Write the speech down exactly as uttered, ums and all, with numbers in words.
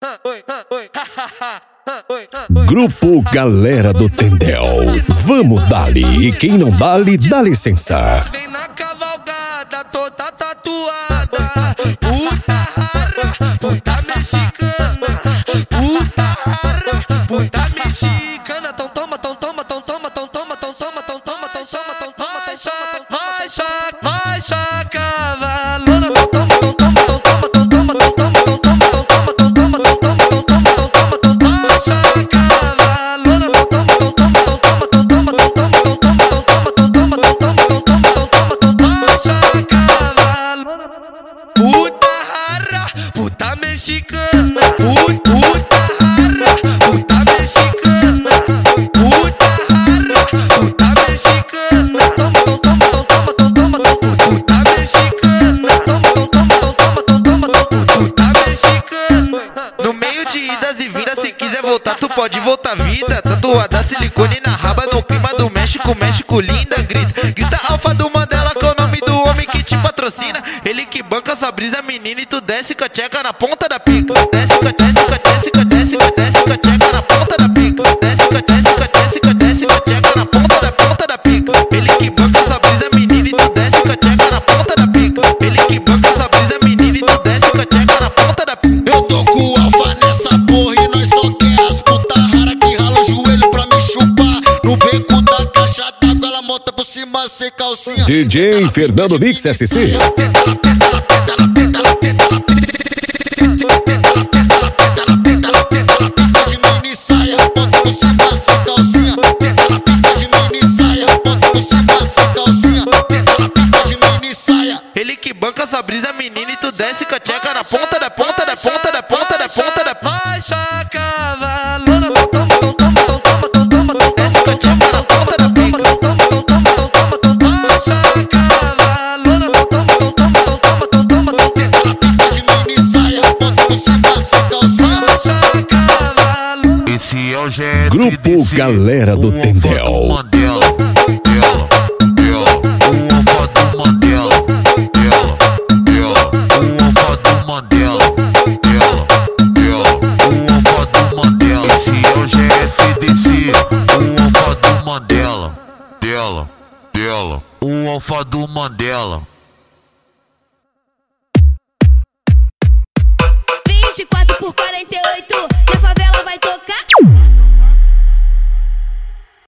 Grupo Galera do Tendel. Vamos dali, e quem não dali, dá licença. Vem na cavalgada toda tatuada, puta rara, puta mexicana, puta rara, puta mexicana. Tão toma, tão toma, tão toma, tão toma, tão toma, tão toma, tão toma, tão toma, vai chá, vai chá, vai chá, cavalona. Tão toma, tão toma, tão toma, tão toma, tão toma, tão toma, tão toma, tão toma, tão toma, tão toma, tão toma, tão toma, vai chá, cavalona. Tão toma, tão toma, tão toma, tão toma, tão toma, tão toma, tão toma, tão toma, tão toma, tão toma, tão toma, tão toma, vai chá, cavalona. Puta rara, puta mexicana, puta rara, puta mexicana, puta rara, puta mexicana. Toma, toma, toma, toma, toma, toma, toma, puta mexicana. Toma, toma, toma, toma, toma, toma, puta mexicana. No meio de idas e vindas, se quiser voltar, tu pode voltar vida. Tatuada silicone na raba, no clima do México, México linda. Grita, grita alfa do Mandela, que é o nome do homem que te patrocina. Ele que banca sua brisa, menina, e tu desce com a tcheca na ponta da pica. Desce com a desce com a desce com a desce com a desce com a tcheca na ponta da pica. Desce com a desce com a desce com a desce com a tcheca na ponta da ponta da pica. Ele que banca sua brisa, menina, e tu desce com a tcheca na ponta da pica. Ele que banca sua brisa, menina, e tu desce com a tcheca na ponta da pica. Eu tô com o alfa nessa porra e nós só quer as puta rara que rala o joelho pra me chupar. No beco da caixa d'água ela monta por cima sem calcinha. D J Fernando Mix S C. Ele que banca sua brisa, menina, e tu desce com a tcheca na ponta da ponta da ponta da ponta da ponta da ponta. Vai chá, cavalona. Tão toma, tão toma, tão toma, tão toma, tão toma, tão toma, tão toma, tão toma, tão toma, tão toma, tão toma, tão toma, vai chá, cavalona. Tão toma, tão toma, tão toma, tão toma, tão toma. Ela pinta de mini saia, bota por cima sem calcinha. Vai chá, cavalona. Esse é o G F Grupo Galera do Tendel. Mandela, ela, ela, o alfa do Mandela, ela, ela, o alfa do Mandela, ela, ela, o alfa do Mandela. Esse é o G F D C, o alfa do Mandela, dela, dela, o alfa do Mandela. vinte e quatro por quarenta e oito, e a favela vai tocar.